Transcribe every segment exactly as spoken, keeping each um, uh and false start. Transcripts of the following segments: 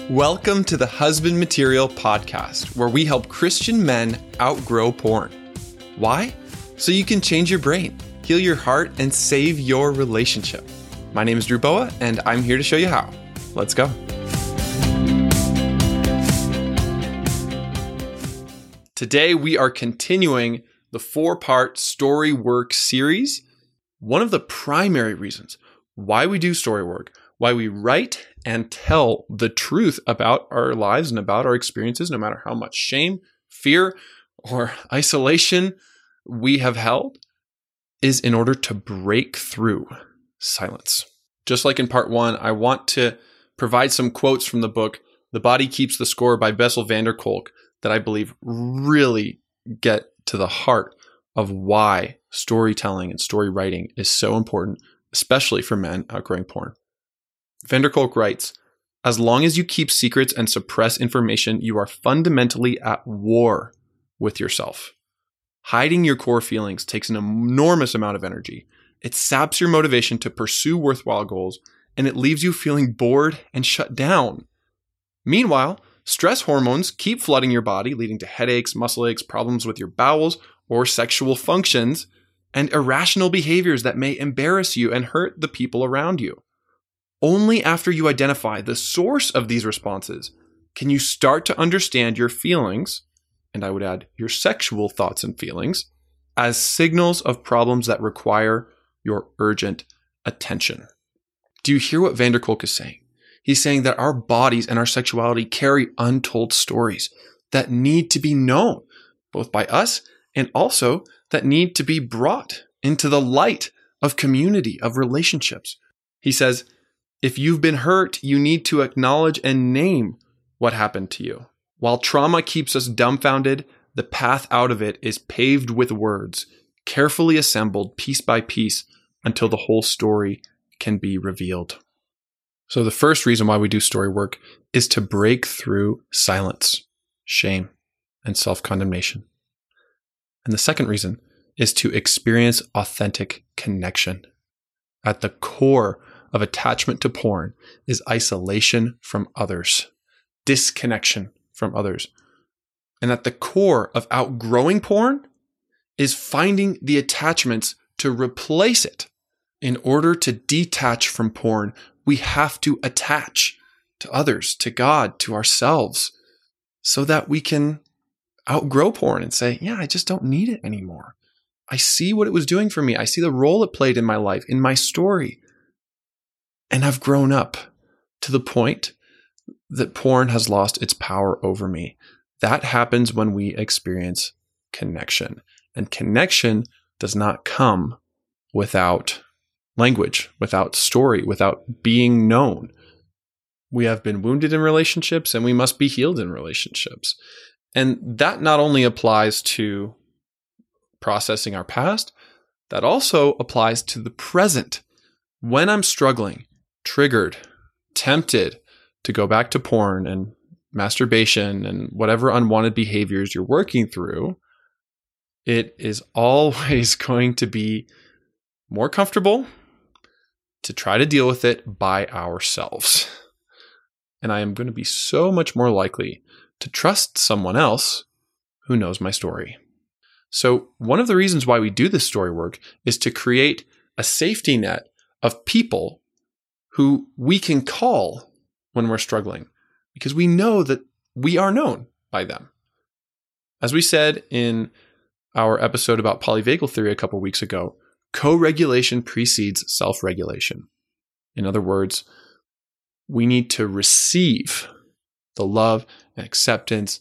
Welcome to the Husband Material Podcast, where we help Christian men outgrow porn. Why? So you can change your brain, heal your heart, and save your relationship. My name is Drew Boa, and I'm here to show you how. Let's go. Today, we are continuing the four-part story work series. One of the primary reasons why we do story work, why we write and tell the truth about our lives and about our experiences, no matter how much shame, fear, or isolation we have held, is in order to break through silence. Just like in part one, I want to provide some quotes from the book, The Body Keeps the Score by Bessel van der Kolk, that I believe really get to the heart of why storytelling and story writing is so important, especially for men outgrowing porn. Van der Kolk writes, "As long as you keep secrets and suppress information, you are fundamentally at war with yourself. Hiding your core feelings takes an enormous amount of energy. It saps your motivation to pursue worthwhile goals, and it leaves you feeling bored and shut down. Meanwhile, stress hormones keep flooding your body, leading to headaches, muscle aches, problems with your bowels or sexual functions, and irrational behaviors that may embarrass you and hurt the people around you. Only after you identify the source of these responses can you start to understand your feelings, and I would add your sexual thoughts and feelings, as signals of problems that require your urgent attention." Do you hear what Van der Kolk is saying? He's saying that our bodies and our sexuality carry untold stories that need to be known, both by us and also that need to be brought into the light of community, of relationships. He says, if you've been hurt, you need to acknowledge and name what happened to you. While trauma keeps us dumbfounded, the path out of it is paved with words, carefully assembled piece by piece until the whole story can be revealed. So the first reason why we do story work is to break through silence, shame, and self-condemnation. And the second reason is to experience authentic connection. At the core of attachment to porn is isolation from others, disconnection from others. And at the core of outgrowing porn is finding the attachments to replace it. In order to detach from porn, we have to attach to others, to God, to ourselves, so that we can outgrow porn and say, yeah, I just don't need it anymore. I see what it was doing for me. I see the role it played in my life, in my story. And I've grown up to the point that porn has lost its power over me. That happens when we experience connection. And connection does not come without language, without story, without being known. We have been wounded in relationships and we must be healed in relationships. And that not only applies to processing our past, that also applies to the present. When I'm struggling, triggered, tempted to go back to porn and masturbation and whatever unwanted behaviors you're working through, it is always going to be more comfortable to try to deal with it by ourselves. And I am going to be so much more likely to trust someone else who knows my story. So one of the reasons why we do this story work is to create a safety net of people who we can call when we're struggling, because we know that we are known by them. As we said in our episode about polyvagal theory a couple weeks ago, co-regulation precedes self-regulation. In other words, we need to receive the love and acceptance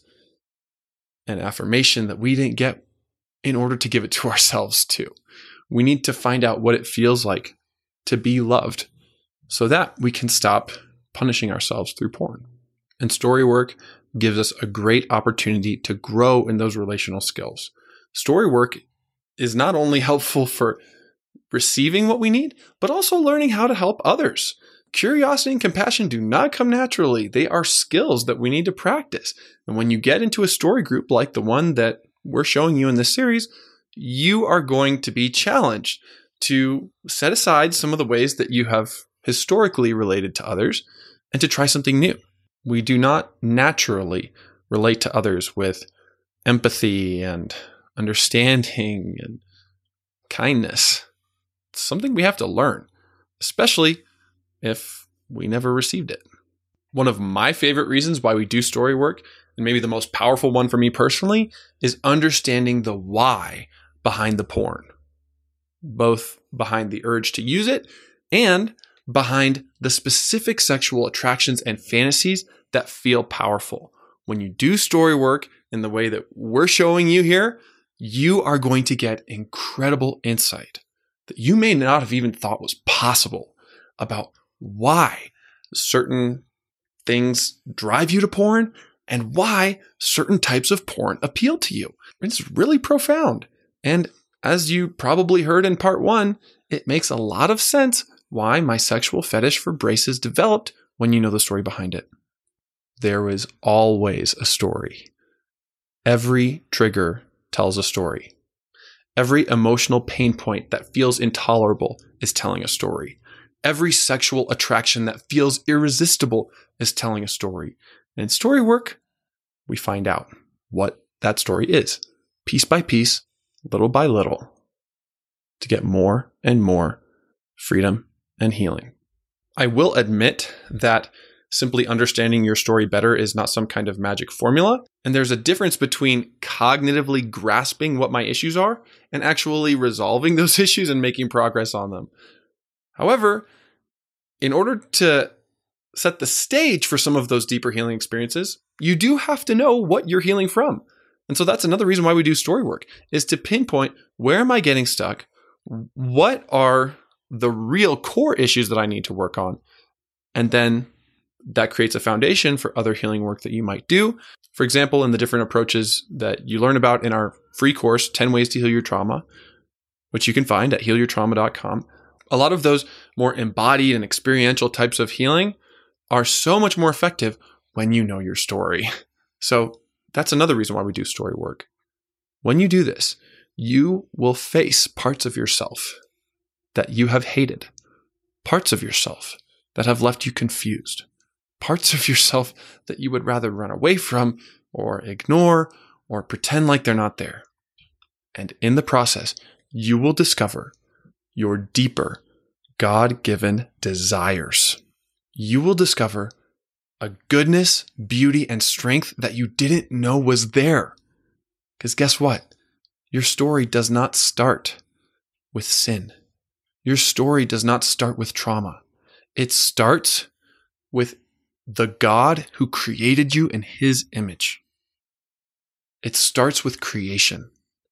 and affirmation that we didn't get in order to give it to ourselves too. We need to find out what it feels like to be loved, so that we can stop punishing ourselves through porn. And story work gives us a great opportunity to grow in those relational skills. Story work is not only helpful for receiving what we need, but also learning how to help others. Curiosity and compassion do not come naturally. They are skills that we need to practice. And when you get into a story group like the one that we're showing you in this series, you are going to be challenged to set aside some of the ways that you have historically related to others and to try something new. We do not naturally relate to others with empathy and understanding and kindness. It's something we have to learn, especially if we never received it. One of my favorite reasons why we do story work, and maybe the most powerful one for me personally, is understanding the why behind the porn. Both behind the urge to use it and behind the specific sexual attractions and fantasies that feel powerful. When you do story work in the way that we're showing you here, you are going to get incredible insight that you may not have even thought was possible about why certain things drive you to porn and why certain types of porn appeal to you. It's really profound. And as you probably heard in part one, it makes a lot of sense why my sexual fetish for braces developed when you know the story behind it. There was always a story. Every trigger tells a story. Every emotional pain point that feels intolerable is telling a story. Every sexual attraction that feels irresistible is telling a story. And in story work, we find out what that story is, piece by piece, little by little, to get more and more freedom and healing. I will admit that simply understanding your story better is not some kind of magic formula. And there's a difference between cognitively grasping what my issues are and actually resolving those issues and making progress on them. However, in order to set the stage for some of those deeper healing experiences, you do have to know what you're healing from. And so that's another reason why we do story work, is to pinpoint, where am I getting stuck? What are the real core issues that I need to work on? And then that creates a foundation for other healing work that you might do. For example, in the different approaches that you learn about in our free course, ten ways to Heal Your Trauma, which you can find at heal your trauma dot com. A lot of those more embodied and experiential types of healing are so much more effective when you know your story. So that's another reason why we do story work. When you do this, you will face parts of yourself that you have hated, parts of yourself that have left you confused, parts of yourself that you would rather run away from or ignore or pretend like they're not there. And in the process, you will discover your deeper God-given desires. You will discover a goodness, beauty, and strength that you didn't know was there. Because guess what? Your story does not start with sin. Your story does not start with trauma. It starts with the God who created you in His image. It starts with creation.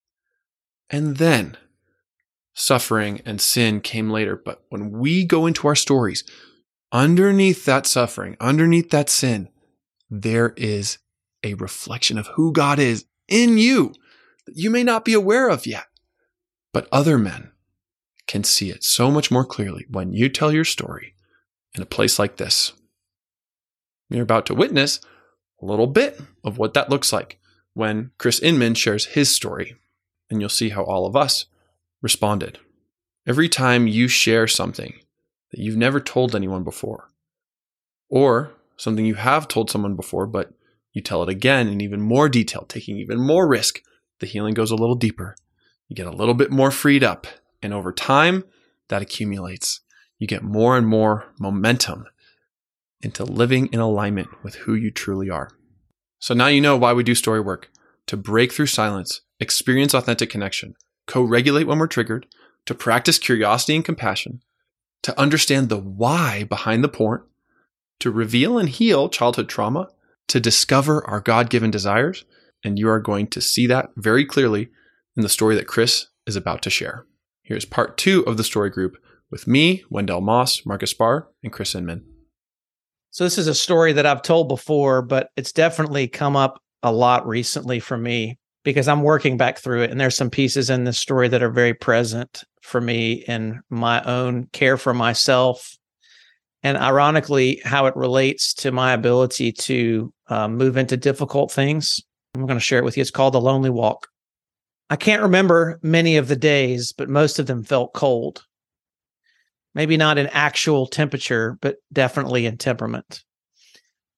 And then suffering and sin came later. But when we go into our stories, underneath that suffering, underneath that sin, there is a reflection of who God is in you that you may not be aware of yet. But other men can see it so much more clearly when you tell your story in a place like this. You're about to witness a little bit of what that looks like when Chris Inman shares his story, and you'll see how all of us responded. Every time you share something that you've never told anyone before, or something you have told someone before, but you tell it again in even more detail, taking even more risk, the healing goes a little deeper. You get a little bit more freed up, and over time, that accumulates. You get more and more momentum into living in alignment with who you truly are. So now you know why we do story work: to break through silence, experience authentic connection, co-regulate when we're triggered, to practice curiosity and compassion, to understand the why behind the porn, to reveal and heal childhood trauma, to discover our God-given desires. And you are going to see that very clearly in the story that Chris is about to share. Here's part two of the story group with me, Wendell Moss, Marcus Barr, and Chris Inman. So this is a story that I've told before, but it's definitely come up a lot recently for me because I'm working back through it. And there's some pieces in this story that are very present for me in my own care for myself. And ironically, how it relates to my ability to uh, move into difficult things. I'm going to share it with you. It's called The Lonely Walk. I can't remember many of the days, but most of them felt cold. Maybe not in actual temperature, but definitely in temperament.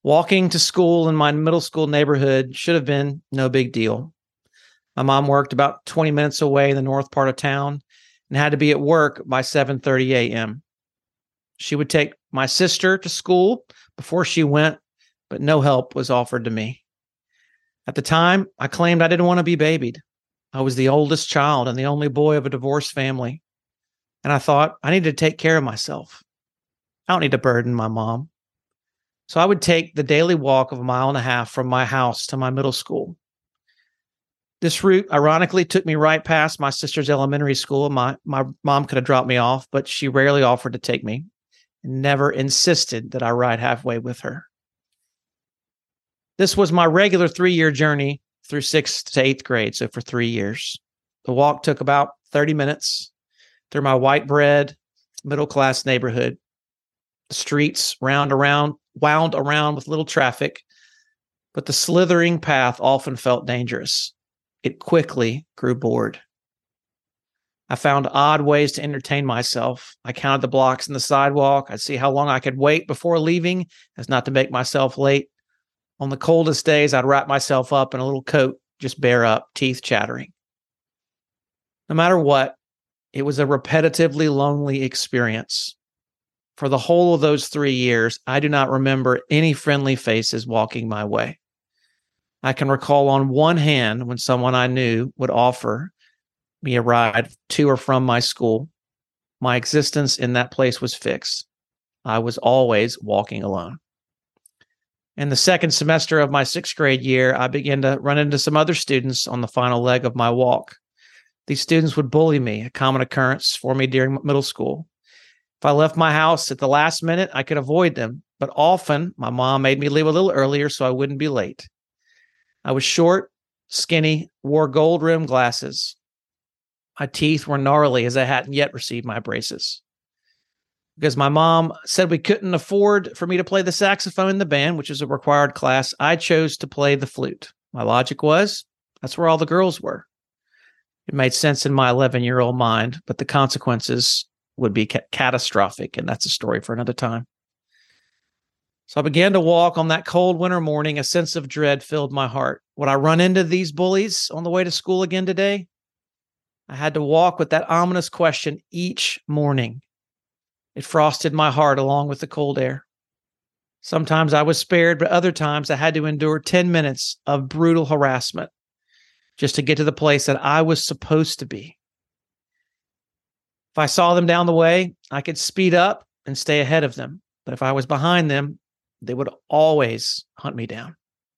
Walking to school in my middle school neighborhood should have been no big deal. My mom worked about twenty minutes away in the north part of town and had to be at work by seven thirty a.m. She would take my sister to school before she went, but no help was offered to me. At the time, I claimed I didn't want to be babied. I was the oldest child and the only boy of a divorced family. And I thought I needed to take care of myself. I don't need to burden my mom. So I would take the daily walk of a mile and a half from my house to my middle school. This route, ironically, took me right past my sister's elementary school. My, my mom could have dropped me off, but she rarely offered to take me and never insisted that I ride halfway with her. This was my regular three-year journey through sixth to eighth grade, so for three years. The walk took about thirty minutes through my white bread, middle-class neighborhood. The streets round around, wound around with little traffic, but the slithering path often felt dangerous. It quickly grew bored. I found odd ways to entertain myself. I counted the blocks in the sidewalk. I'd see how long I could wait before leaving, as not to make myself late. On the coldest days, I'd wrap myself up in a little coat, just bare up, teeth chattering. No matter what, it was a repetitively lonely experience. For the whole of those three years, I do not remember any friendly faces walking my way. I can recall on one hand when someone I knew would offer me a ride to or from my school. My existence in that place was fixed. I was always walking alone. In the second semester of my sixth grade year, I began to run into some other students on the final leg of my walk. These students would bully me, a common occurrence for me during middle school. If I left my house at the last minute, I could avoid them, but often my mom made me leave a little earlier so I wouldn't be late. I was short, skinny, wore gold-rimmed glasses. My teeth were gnarly as I hadn't yet received my braces. Because my mom said we couldn't afford for me to play the saxophone in the band, which is a required class, I chose to play the flute. My logic was, that's where all the girls were. It made sense in my eleven-year-old mind, but the consequences would be ca- catastrophic, and that's a story for another time. So I began to walk on that cold winter morning. A sense of dread filled my heart. Would I run into these bullies on the way to school again today? I had to walk with that ominous question each morning. It frosted my heart along with the cold air. Sometimes I was spared, but other times I had to endure ten minutes of brutal harassment just to get to the place that I was supposed to be. If I saw them down the way, I could speed up and stay ahead of them. But if I was behind them, they would always hunt me down.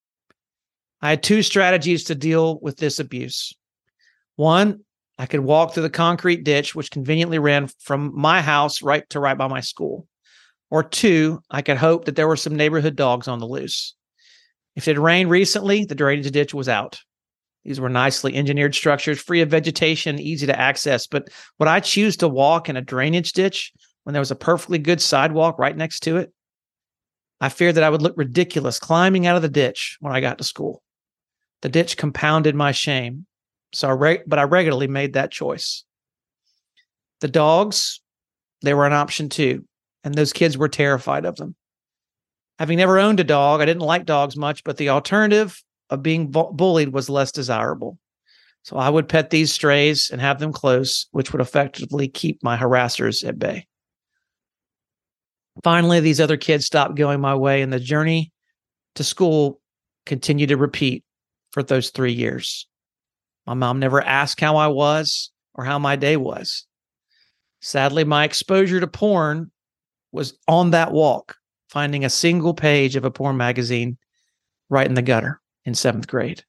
I had two strategies to deal with this abuse. One, I could walk through the concrete ditch, which conveniently ran from my house right to right by my school. Or two, I could hope that there were some neighborhood dogs on the loose. If it had rained recently, the drainage ditch was out. These were nicely engineered structures, free of vegetation, easy to access. But would I choose to walk in a drainage ditch when there was a perfectly good sidewalk right next to it? I feared that I would look ridiculous climbing out of the ditch when I got to school. The ditch compounded my shame, so I re- but I regularly made that choice. The dogs, they were an option too, and those kids were terrified of them. Having never owned a dog, I didn't like dogs much, but the alternative of being bu- bullied was less desirable. So I would pet these strays and have them close, which would effectively keep my harassers at bay. Finally, these other kids stopped going my way, and the journey to school continued to repeat for those three years. My mom never asked how I was or how my day was. Sadly, my exposure to porn was on that walk, finding a single page of a porn magazine right in the gutter in seventh grade.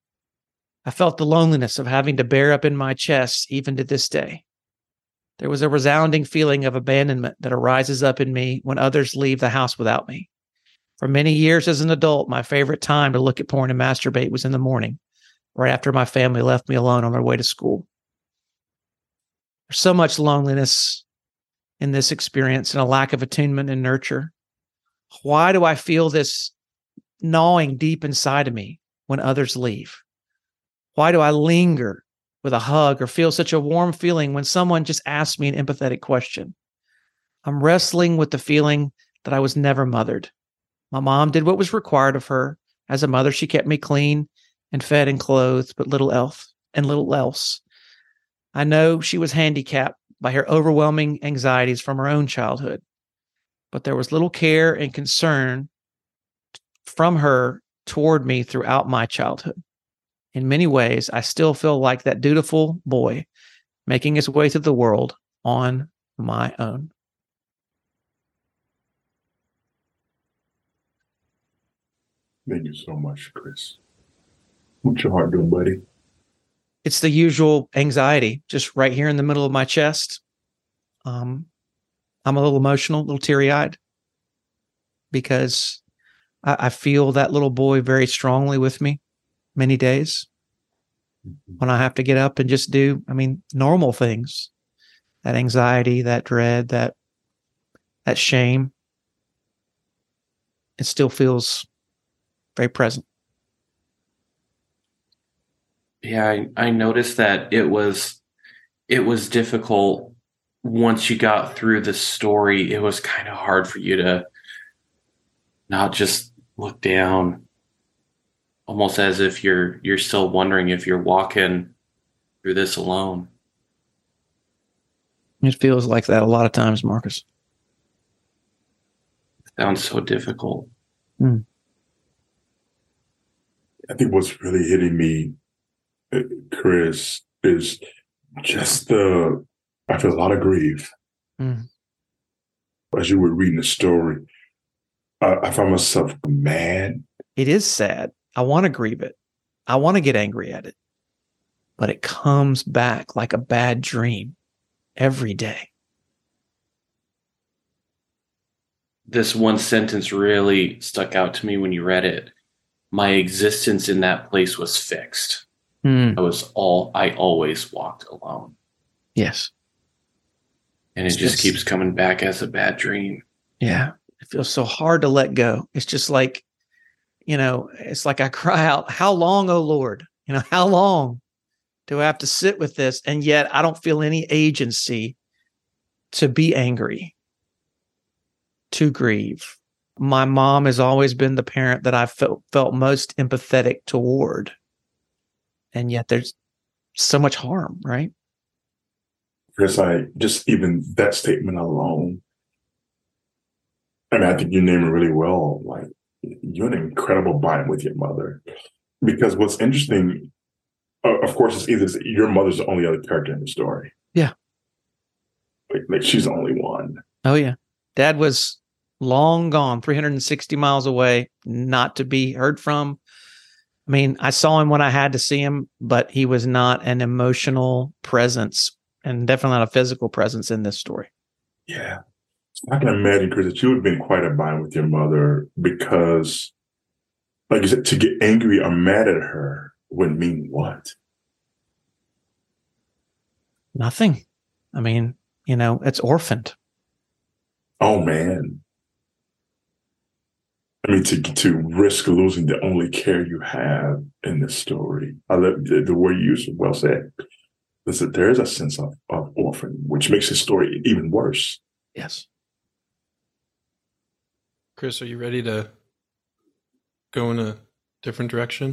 I felt the loneliness of having to bear up in my chest even to this day. There was a resounding feeling of abandonment that arises up in me when others leave the house without me. For many years as an adult, my favorite time to look at porn and masturbate was in the morning, right after my family left me alone on their way to school. There's so much loneliness in this experience and a lack of attunement and nurture. Why do I feel this gnawing deep inside of me when others leave? Why do I linger with a hug or feel such a warm feeling when someone just asks me an empathetic question? I'm wrestling with the feeling that I was never mothered. My mom did what was required of her. As a mother, she kept me clean and fed and clothed, but little else and little else. I know she was handicapped by her overwhelming anxieties from her own childhood, but there was little care and concern from her toward me throughout my childhood. In many ways, I still feel like that dutiful boy making his way through the world on my own. Thank you so much, Chris. What's your heart doing, buddy? It's the usual anxiety, just right here in the middle of my chest. Um, I'm a little emotional, a little teary-eyed, because I, I feel that little boy very strongly with me many days when I have to get up and just do, I mean, normal things. That anxiety, that dread, that that shame, it still feels very present. Yeah, I, I noticed that it was it was difficult once you got through the story. It was kind of hard for you to not just look down, almost as if you're you're still wondering if you're walking through this alone. It feels like that a lot of times, Marcus. It sounds so difficult. Mm. I think what's really hitting me, Chris, is just the, I feel a lot of grief. Mm. As you were reading the story, I, I found myself mad. It is sad. I want to grieve it. I want to get angry at it. But it comes back like a bad dream every day. This one sentence really stuck out to me when you read it. My existence in that place was fixed. Mm. I was all I always walked alone. Yes. And it It's just just- keeps coming back as a bad dream. Yeah. It feels so hard to let go. It's just like, you know, it's like I cry out, how long, oh Lord? You know, how long do I have to sit with this? And yet I don't feel any agency to be angry, to grieve. My mom has always been the parent that I felt felt most empathetic toward. And yet there's so much harm, right? Chris, I just even that statement alone, I mean, I think you name it really well. Like, you're an incredible bond with your mother. Because what's interesting, uh, of course, it's either your mother's the only other character in the story. Yeah. Like, like she's the only one. Oh, yeah. Dad was long gone, three hundred sixty miles away, not to be heard from. I mean, I saw him when I had to see him, but he was not an emotional presence and definitely not a physical presence in this story. Yeah. I can imagine, Chris, that you would have been quite a bind with your mother because, like you said, to get angry or mad at her would mean what? Nothing. I mean, you know, it's orphaned. Oh, man. I mean, to to risk losing the only care you have in this story. I love the, the word you used, well said. Listen, there is a sense of, of orphan, which makes the story even worse. Yes. Chris, are you ready to go in a different direction?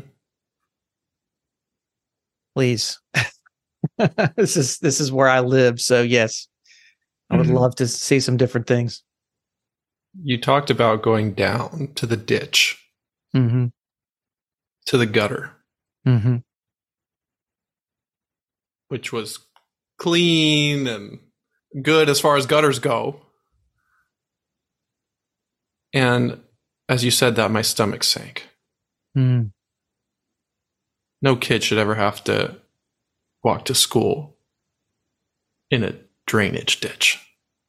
Please. this is this is where I live. So yes, I would Mhm. love to see some different things. You talked about going down to the ditch, Mm-hmm. to the gutter, Mm-hmm. which was clean and good as far as gutters go. And as you said that, my stomach sank. Mm. No kid should ever have to walk to school in a drainage ditch.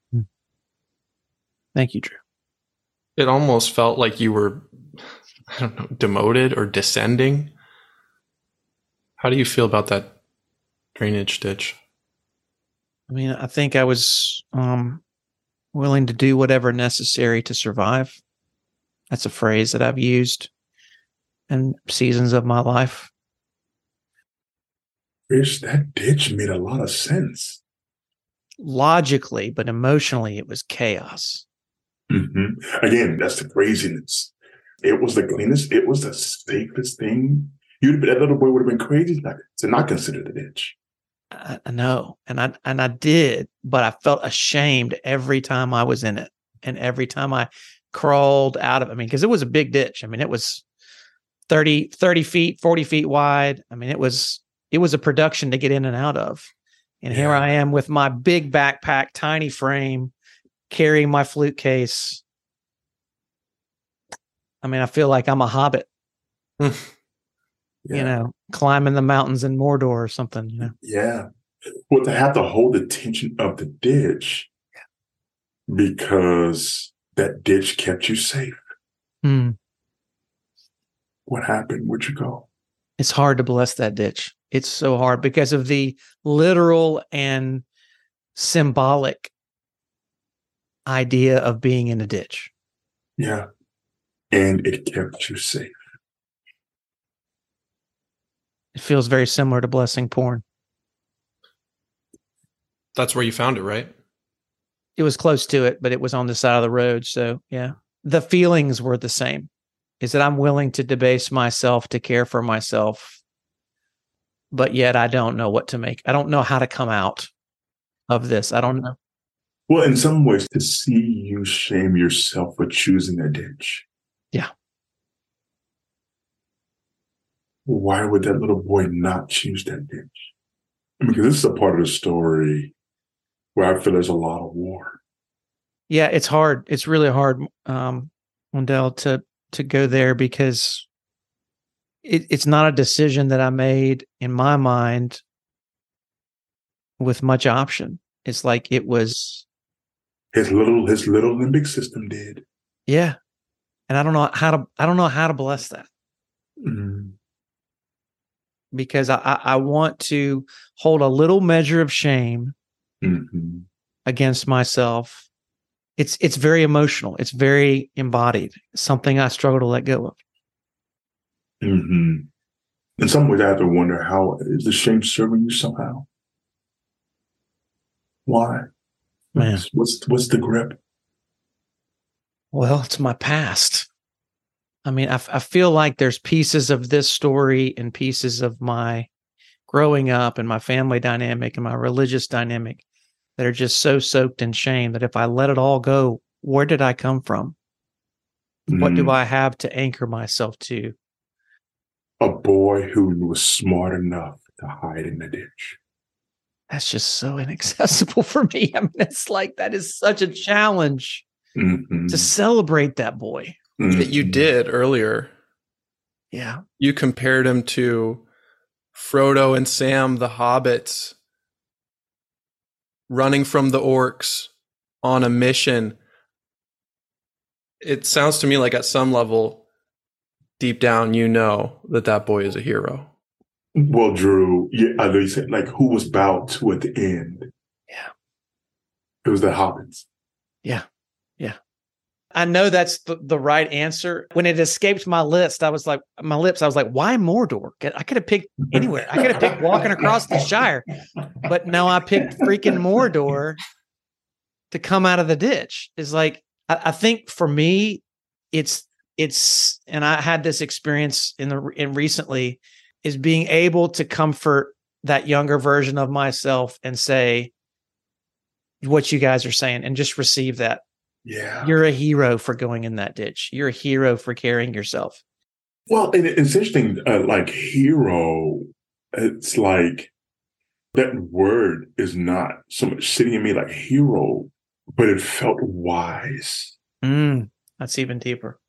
Thank you, Drew. It almost felt like you were, I don't know, demoted or descending. How do you feel about that drainage ditch? I mean, I think I was um, willing to do whatever necessary to survive. That's a phrase that I've used in seasons of my life. Chris, that ditch made a lot of sense. Logically, but emotionally, it was chaos. hmm Again, that's the craziness. It was the cleanest. It was the safest thing. You'd that little boy would have been crazy like, to not consider the ditch. I, I know, and I and I did, but I felt ashamed every time I was in it, and every time I crawled out of it. I mean, because it was a big ditch. I mean, it was thirty, thirty feet, forty feet wide. I mean, it was it was a production to get in and out of. And yeah. Here I am with my big backpack, tiny frame, carrying my flute case. I mean, I feel like I'm a hobbit, yeah. you know, climbing the mountains in Mordor or something. You know? Yeah. Well, to have to hold the tension of the ditch because that ditch kept you safe. Hmm. What happened? Where'd you go? It's hard to bless that ditch. It's so hard because of the literal and symbolic idea of being in a ditch. Yeah. And it kept you safe. It feels very similar to blessing porn. That's where you found it, right? It was close to it, but it was on the side of the road. So, yeah, the feelings were the same. Is that I'm willing to debase myself to care for myself, but yet I don't know what to make. I don't know how to come out of this. I don't know. Well, in some ways, to see you shame yourself for choosing a ditch. Yeah. Why would that little boy not choose that ditch? Because this is a part of the story where I feel there's a lot of war. Yeah, it's hard. It's really hard, um, Wendell, to to go there because it, it's not a decision that I made in my mind with much option. It's like it was his little his little limbic system did. Yeah, and I don't know how to I don't know how to bless that. Mm-hmm. Because I, I want to hold a little measure of shame mm-hmm. against myself. It's it's very emotional. It's very embodied. It's something I struggle to let go of. Mm-hmm. In some ways, I have to wonder, how is the shame serving you somehow? Why? Man. What's, what's what's the grip? Well, it's my past. I mean, I, I feel like there's pieces of this story and pieces of my growing up and my family dynamic and my religious dynamic that are just so soaked in shame that if I let it all go, where did I come from? Mm. What do I have to anchor myself to? A boy who was smart enough to hide in the ditch. That's just so inaccessible for me. I mean, it's like, that is such a challenge mm-hmm. to celebrate that boy. Mm-hmm. That you did earlier. Yeah. You compared him to Frodo and Sam, the hobbits, running from the orcs on a mission. It sounds to me like at some level, deep down, you know that that boy is a hero. Well, Drew, yeah, I know you said, like, who was bowed to at the end? Yeah. It was the hobbits. Yeah. Yeah. I know that's the, the right answer. When it escaped my list, I was like, my lips, I was like, why Mordor? I could have picked anywhere. I could have picked walking across the Shire. But no, I picked freaking Mordor to come out of the ditch. Is like, I, I think for me, it's, it's, and I had this experience in the, in recently, is being able to comfort that younger version of myself and say what you guys are saying and just receive that. Yeah. You're a hero for going in that ditch. You're a hero for carrying yourself. Well, and it's interesting, uh, like hero, it's like that word is not so much sitting in me like hero, but it felt wise. Mm, that's even deeper.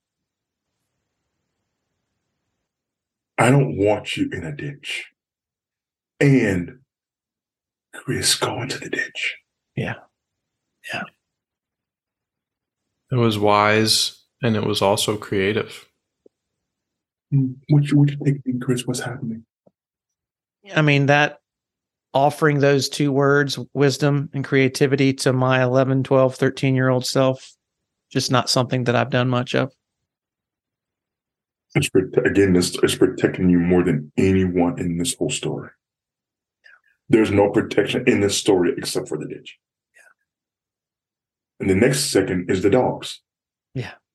I don't want you in a ditch. And Chris, go into the ditch. Yeah. Yeah. It was wise and it was also creative. What you, what you think, Chris? What's happening? I mean, that offering those two words, wisdom and creativity, to my eleven, twelve, thirteen year old self, just not something that I've done much of. It's, again, this is protecting you more than anyone in this whole story. There's no protection in this story except for the ditch. And the next second is the dogs. Yeah.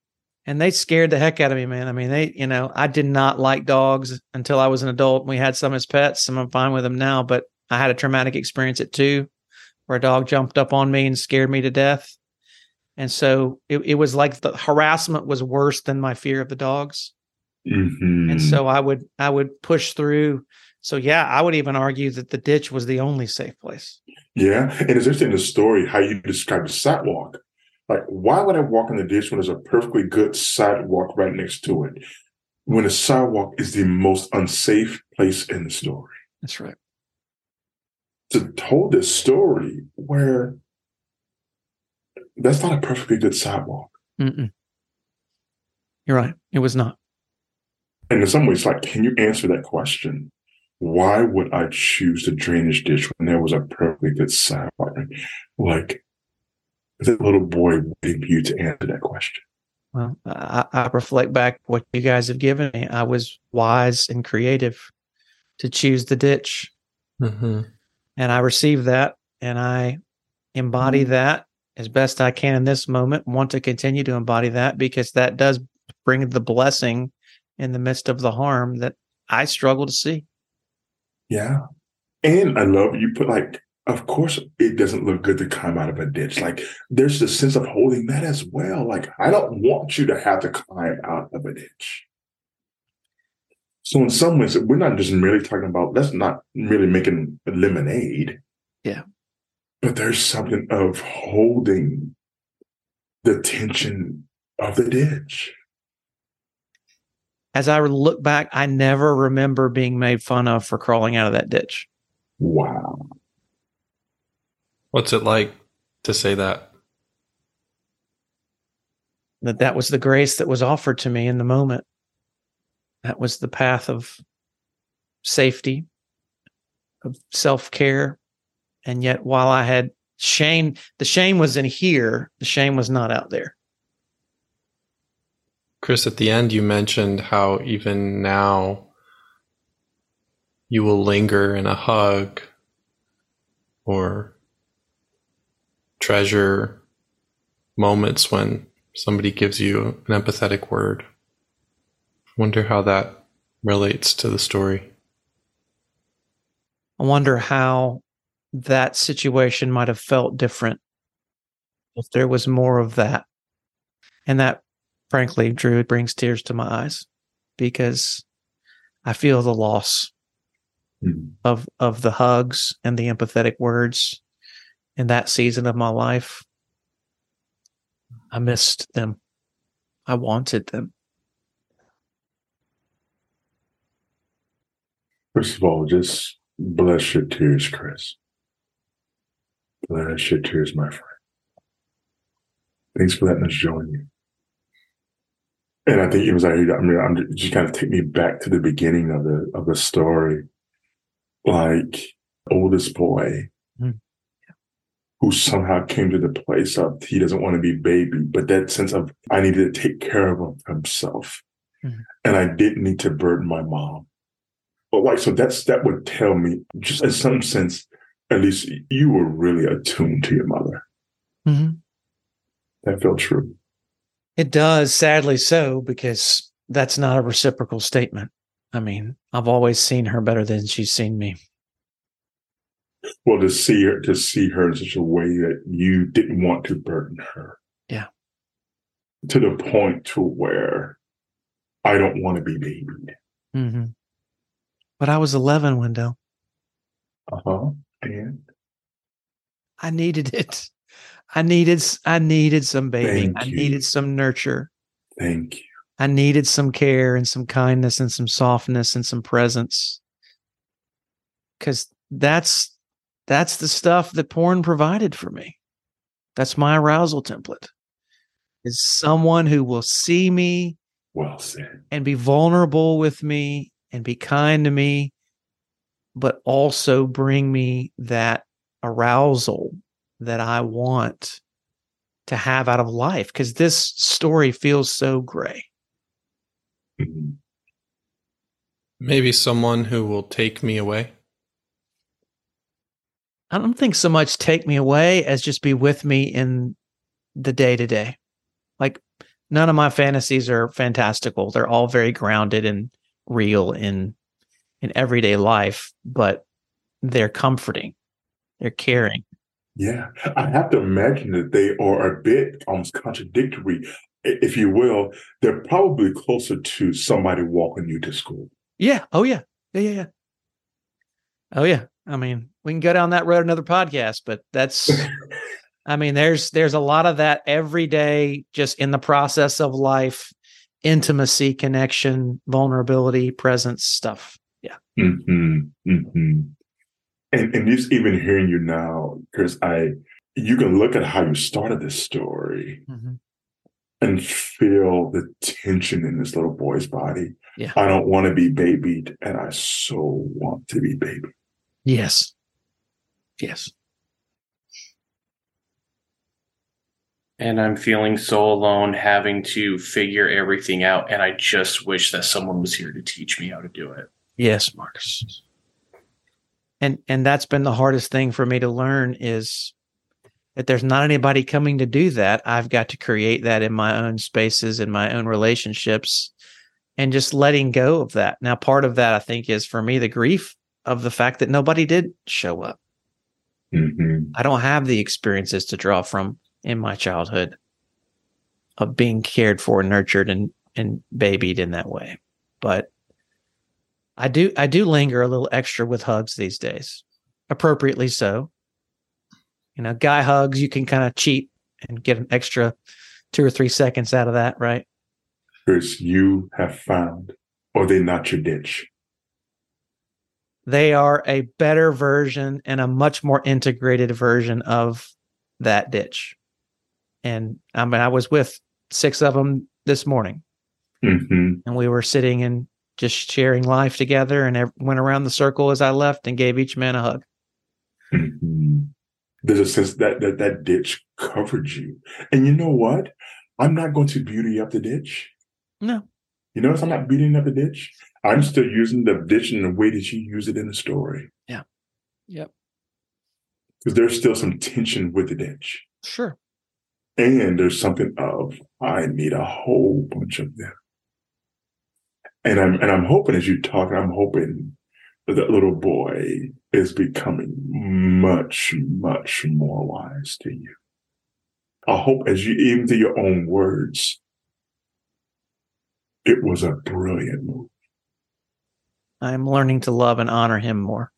And they scared the heck out of me, man. I mean, they, you know, I did not like dogs until I was an adult. We had some as pets, and I'm fine with them now. But I had a traumatic experience at two where a dog jumped up on me and scared me to death. And so it, it was like the harassment was worse than my fear of the dogs. Mm-hmm. And so I would, I would push through. So yeah, I would even argue that the ditch was the only safe place. Yeah. And it's interesting in the story how you describe the sidewalk. Like, why would I walk in the ditch when there's a perfectly good sidewalk right next to it? When the sidewalk is the most unsafe place in the story. That's right. To told this story where that's not a perfectly good sidewalk. Mm-mm. You're right. It was not. And in some ways, like, can you answer that question? Why would I choose the drainage ditch when there was a perfectly good sidewalk? Like, the little boy waiting for you to answer that question. Well, I, I reflect back what you guys have given me. I was wise and creative to choose the ditch. Mm-hmm. And I received that, and I embody that as best I can in this moment, want to continue to embody that, because that does bring the blessing in the midst of the harm that I struggle to see. Yeah. And I love you put, like, of course it doesn't look good to climb out of a ditch. Like, there's the sense of holding that as well. Like, I don't want you to have to climb out of a ditch. So in some ways, we're not just merely talking about, that's not merely making lemonade. Yeah. But there's something of holding the tension of the ditch. As I look back, I never remember being made fun of for crawling out of that ditch. Wow. What's it like to say that? That that was the grace that was offered to me in the moment. That was the path of safety, of self-care. And yet, while I had shame, the shame was in here, the shame was not out there. Chris, at the end, you mentioned how even now you will linger in a hug or treasure moments when somebody gives you an empathetic word. I wonder how that relates to the story. I wonder how that situation might have felt different if there was more of that. And that, frankly, Drew, it brings tears to my eyes, because I feel the loss mm-hmm. of of the hugs and the empathetic words in that season of my life. I missed them. I wanted them. First of all, just bless your tears, Chris. Bless your tears, my friend. Thanks for letting us join you. And I think it was, I mean, I'm just kind of take me back to the beginning of the of the story. Like, oldest boy mm. who somehow came to the place of he doesn't want to be baby, but that sense of I needed to take care of himself. Mm. And I didn't need to burden my mom. But like, so that's, that would tell me, just in some sense, at least you were really attuned to your mother. Mm-hmm. That felt true. It does, sadly so, because that's not a reciprocal statement. I mean, I've always seen her better than she's seen me. Well, to see her, to see her in such a way that you didn't want to burden her. Yeah. To the point to where I don't want to be babied. Mm-hmm. But I was eleven, Wendell. Uh-huh. And? I needed it. I needed, I needed some baby. I needed some nurture. Thank you. I needed some care and some kindness and some softness and some presence. Because that's, that's the stuff that porn provided for me. That's my arousal template. Is someone who will see me, well said, and be vulnerable with me and be kind to me, but also bring me that arousal that I want to have out of life, because this story feels so gray. Mm-hmm. Maybe someone who will take me away. I don't think so much take me away as just be with me in the day to day. Like, none of my fantasies are fantastical. They're all very grounded and real in in everyday life, but they're comforting. They're caring. Yeah, I have to imagine that they are a bit almost contradictory, if you will. They're probably closer to somebody walking you to school. Yeah. Oh, yeah. Yeah, yeah, yeah. Oh, yeah. I mean, we can go down that road another podcast, but that's, I mean, there's there's a lot of that every day, just in the process of life, intimacy, connection, vulnerability, presence stuff. Yeah. Mm-hmm, mm-hmm. And and just even hearing you now, Chris, I you can look at how you started this story Mm-hmm. and feel the tension in this little boy's body. Yeah. I don't want to be babied, and I so want to be babied. Yes. Yes. And I'm feeling so alone having to figure everything out. And I just wish that someone was here to teach me how to do it. Yes, Marcus. And and that's been the hardest thing for me to learn, is that there's not anybody coming to do that. I've got to create that in my own spaces, in my own relationships, and just letting go of that. Now, part of that, I think, is for me the grief of the fact that nobody did show up. Mm-hmm. I don't have the experiences to draw from in my childhood of being cared for, nurtured, and and babied in that way. But I do I do linger a little extra with hugs these days, appropriately so. You know, guy hugs, you can kind of cheat and get an extra two or three seconds out of that, right? Chris, you have found, or they not your ditch. They are a better version and a much more integrated version of that ditch. And I mean, I was with six of them this morning, Mm-hmm. and we were sitting and just sharing life together, and went around the circle as I left and gave each man a hug. Mm-hmm. There's a sense that, that that ditch covered you. And you know what? I'm not going to beauty up the ditch. No. You notice I'm not beating up the ditch. I'm still using the ditch in the way that you use it in the story. Yeah. Yep. Because there's still some tension with the ditch. Sure. And there's something of, I need a whole bunch of them. And I'm and I'm hoping, as you talk, I'm hoping that that little boy is becoming much, much more wise to you. I hope, as you, even to your own words, it was a brilliant move. I'm learning to love and honor him more.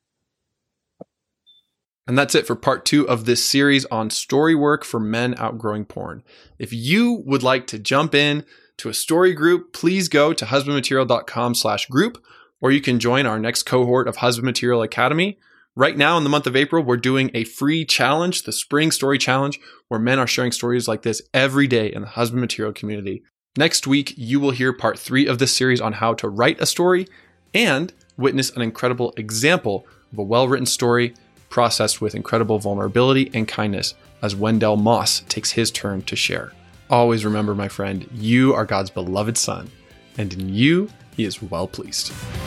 And that's it for part two of this series on story work for men outgrowing porn. If you would like to jump in to a story group, please go to husbandmaterial.com slash group, or you can join our next cohort of Husband Material Academy. Right now in the month of April, we're doing a free challenge, the Spring Story Challenge, where men are sharing stories like this every day in the Husband Material community. Next week, you will hear part three of this series on how to write a story and witness an incredible example of a well-written story processed with incredible vulnerability and kindness as Wendell Moss takes his turn to share. Always remember, my friend, you are God's beloved son, and in you, he is well pleased.